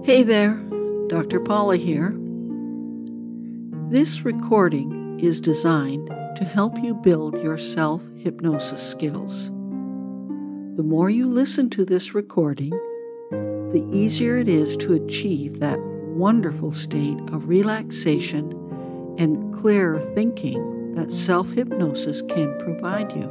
Hey there, Dr. Paula here. This recording is designed to help you build your self-hypnosis skills. The more you listen to this recording, the easier it is to achieve that wonderful state of relaxation and clearer thinking that self-hypnosis can provide you.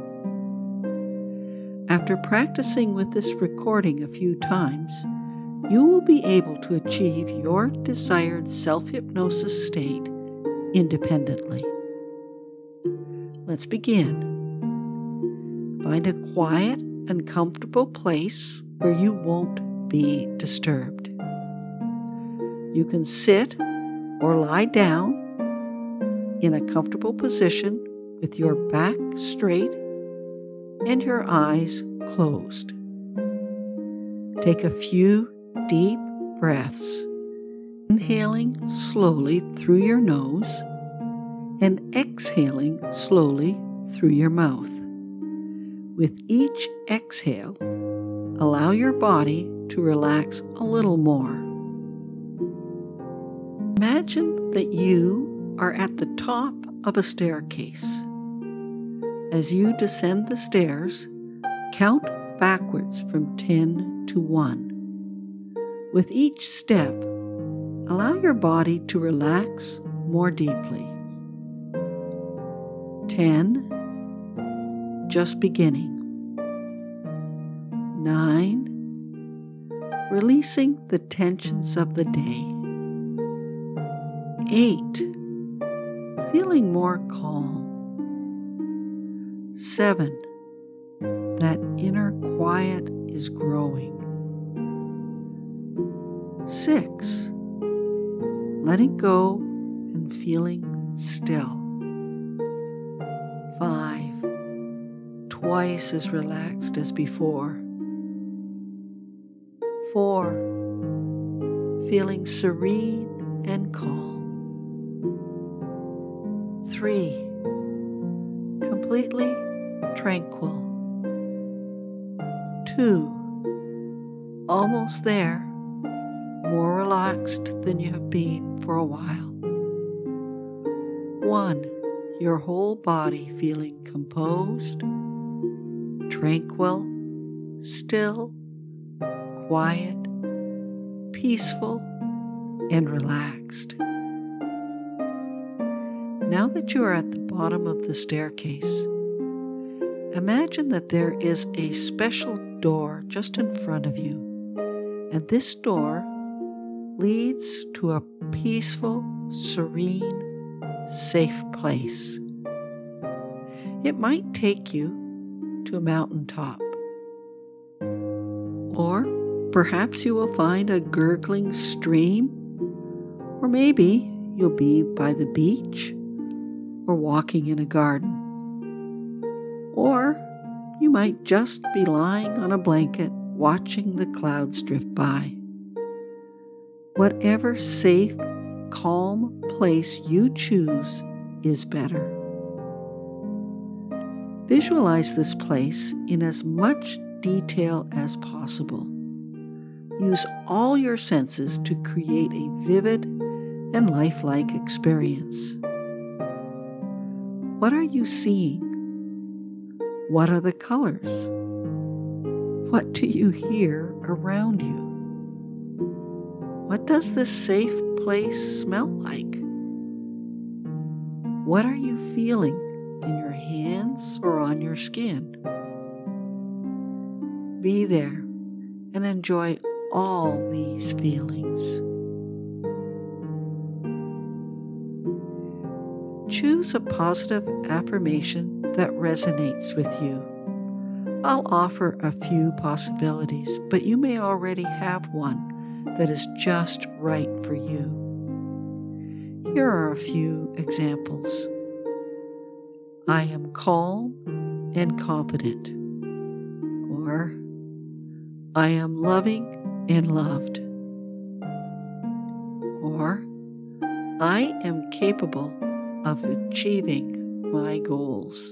After practicing with this recording a few times, you will be able to achieve your desired self-hypnosis state independently. Let's begin. Find a quiet and comfortable place where you won't be disturbed. You can sit or lie down in a comfortable position with your back straight and your eyes closed. Take a few deep breaths, inhaling slowly through your nose and exhaling slowly through your mouth. With each exhale, allow your body to relax a little more. Imagine that you are at the top of a staircase. As you descend the stairs, count backwards from 10 to 1. With each step, allow your body to relax more deeply. 10, just beginning. 9, releasing the tensions of the day. 8, feeling more calm. 7, that inner quiet is growing. 6, letting go and feeling still. 5, twice as relaxed as before. 4, feeling serene and calm. 3, completely tranquil. 2, almost there, more relaxed than you have been for a while. 1, your whole body feeling composed, tranquil, still, quiet, peaceful, and relaxed. Now that you are at the bottom of the staircase, imagine that there is a special door just in front of you, and this door leads to a peaceful, serene, safe place. It might take you to a mountaintop, or perhaps you will find a gurgling stream, or maybe you'll be by the beach or walking in a garden. Or you might just be lying on a blanket watching the clouds drift by. Whatever safe, calm place you choose is better. Visualize this place in as much detail as possible. Use all your senses to create a vivid and lifelike experience. What are you seeing? What are the colors? What do you hear around you? What does this safe place smell like? What are you feeling in your hands or on your skin? Be there and enjoy all these feelings. Choose a positive affirmation that resonates with you. I'll offer a few possibilities, but you may already have one that is just right for you. Here are a few examples. I am calm and confident. Or, I am loving and loved. Or, I am capable of achieving my goals.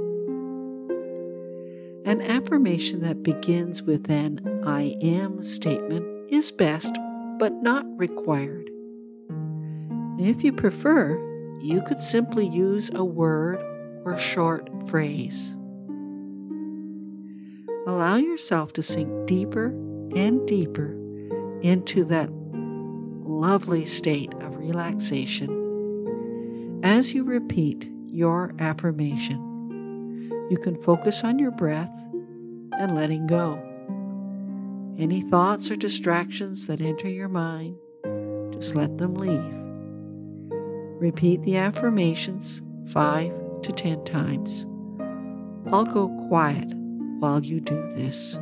An affirmation that begins with an I am statement is best, but not required. If you prefer, you could simply use a word or short phrase. Allow yourself to sink deeper and deeper into that lovely state of relaxation as you repeat your affirmation. You can focus on your breath and letting go. Any thoughts or distractions that enter your mind, just let them leave. Repeat the affirmations 5 to 10 times. I'll go quiet while you do this.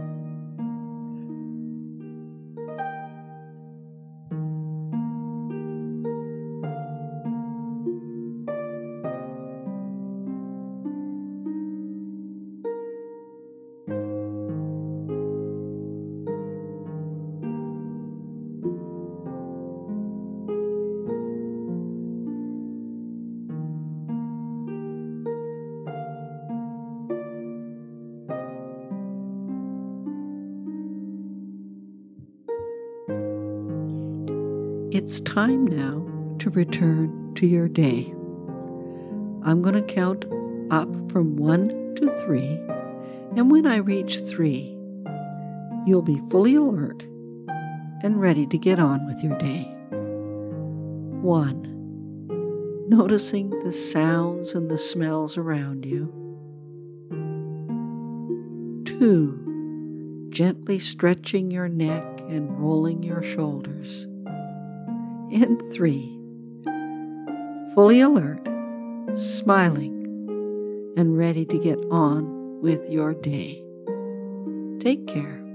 It's time now to return to your day. I'm going to count up from 1 to 3, and when I reach 3, you'll be fully alert and ready to get on with your day. 1. Noticing the sounds and the smells around you. 2. Gently stretching your neck and rolling your shoulders. And 3. Fully alert, smiling, and ready to get on with your day. Take care.